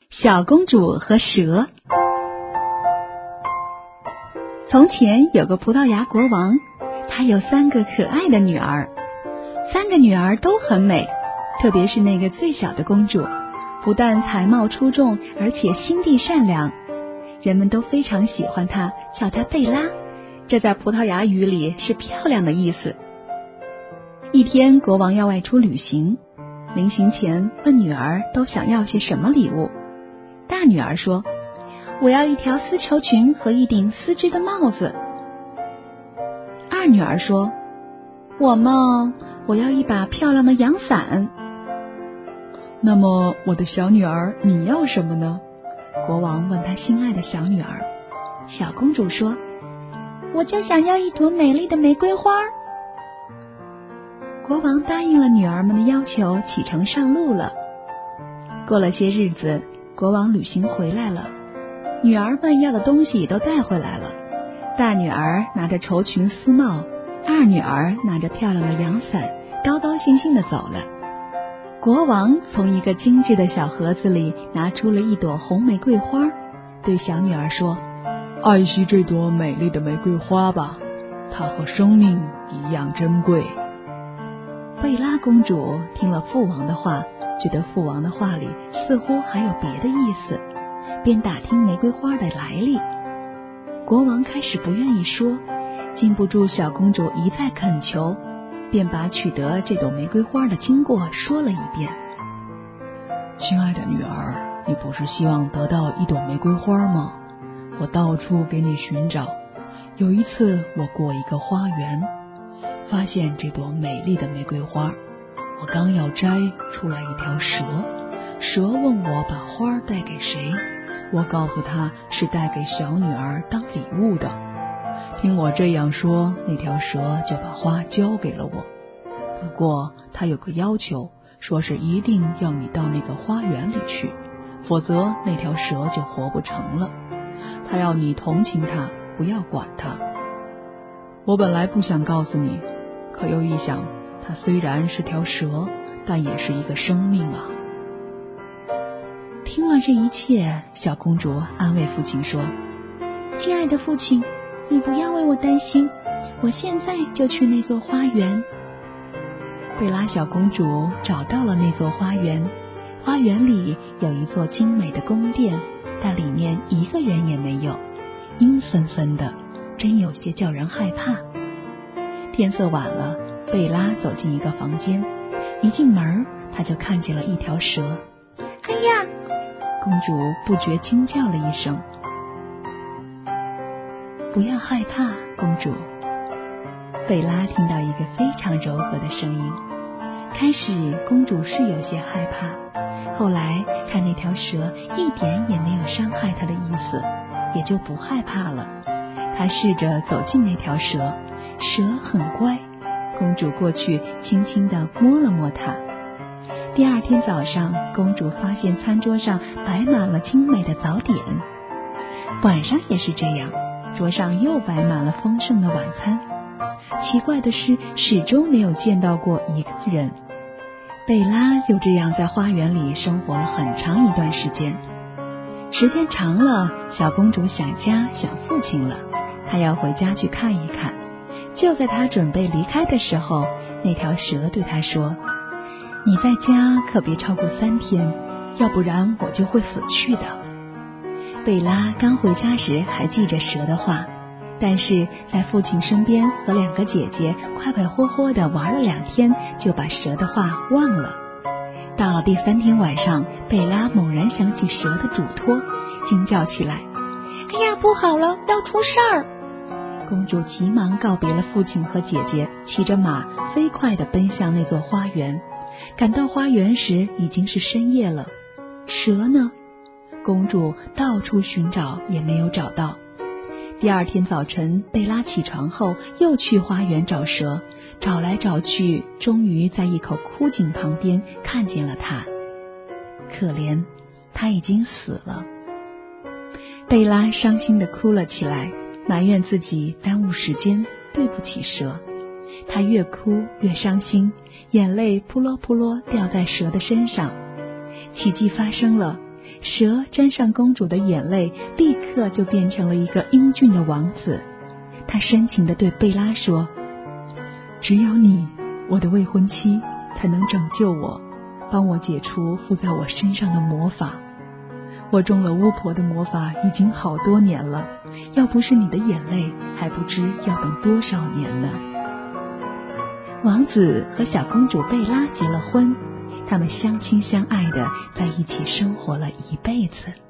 小公主和蛇。从前有个葡萄牙国王，他有3个可爱的女儿，3个女儿都很美，特别是那个最小的公主，不但才貌出众，而且心地善良，人们都非常喜欢她，叫她贝拉，这在葡萄牙语里是漂亮的意思。一天，国王要外出旅行，临行前问女儿都想要些什么礼物。大女儿说，我要一条丝绸裙和一顶丝织的帽子。二女儿说，我要一把漂亮的阳伞。 那么我的小女儿，你要什么呢？国王问他心爱的小女儿。 小公主说，我就想要一朵美丽的玫瑰花。国王答应了女儿们的要求，启程上路了。过了些日子，国王旅行回来了，女儿们要的东西都带回来了。大女儿拿着绸裙丝帽，二女儿拿着漂亮的阳伞，高高兴兴地走了。国王从一个精致的小盒子里拿出了一朵红玫瑰花，对小女儿说， 爱惜这朵美丽的玫瑰花吧，它和生命一样珍贵。 贝拉公主听了父王的话，觉得父王的话里似乎还有别的意思，便打听玫瑰花的来历。国王开始不愿意说，禁不住小公主一再恳求，便把取得这朵玫瑰花的经过说了一遍。 亲爱的女儿，你不是希望得到一朵玫瑰花吗？我到处给你寻找。有一次我过一个花园，发现这朵美丽的玫瑰花，我刚要摘，出来一条蛇。蛇问我把花带给谁，我告诉他是带给小女儿当礼物的。听我这样说，那条蛇就把花交给了我。不过他有个要求，说是一定要你到那个花园里去，否则那条蛇就活不成了。他要你同情他，不要管他。我本来不想告诉你，可又一想，它虽然是条蛇，但也是一个生命啊。 听了这一切，小公主安慰父亲说，亲爱的父亲，你不要为我担心，我现在就去那座花园。贝拉小公主找到了那座花园，花园里有一座精美的宫殿，但里面一个人也没有，阴森森的，真有些叫人害怕。天色晚了，贝拉走进一个房间，一进门她就看见了一条蛇。哎呀！公主不觉惊叫了一声。不要害怕，公主。贝拉听到一个非常柔和的声音。开始公主是有些害怕，后来看那条蛇一点也没有伤害她的意思，也就不害怕了。她试着走近那条蛇，蛇很乖，公主过去轻轻地摸了摸它。第二天早上，公主发现餐桌上摆满了精美的早点，晚上也是这样，桌上又摆满了丰盛的晚餐。奇怪的是，始终没有见到过一个人。贝拉就这样在花园里生活了很长一段时间。时间长了，小公主想家想父亲了，她要回家去看一看。就在她准备离开的时候，那条蛇对她说，你在家可别超过3天，要不然我就会死去的。贝拉刚回家时还记着蛇的话，但是在父亲身边和2个姐姐快快活活地玩了2天，就把蛇的话忘了。到了第3天晚上，贝拉猛然想起蛇的嘱托，惊叫起来，哎呀，不好了，要出事儿！公主急忙告别了父亲和姐姐，骑着马飞快地奔向那座花园。赶到花园时已经是深夜了，蛇呢？公主到处寻找也没有找到。第二天早晨，贝拉起床后又去花园找蛇，找来找去，终于在一口枯井旁边看见了它。可怜，它已经死了。贝拉伤心地哭了起来，埋怨自己耽误时间，对不起蛇。她越哭越伤心，眼泪扑簌扑簌掉在蛇的身上。奇迹发生了， 蛇沾上公主的眼泪，立刻就变成了一个英俊的王子。他深情地对贝拉说，只有你，我的未婚妻，才能拯救我，帮我解除附在我身上的魔法。我中了巫婆的魔法已经好多年了，要不是你的眼泪，还不知要等多少年呢。王子和小公主贝拉结了婚，他们相亲相爱的在一起生活了一辈子。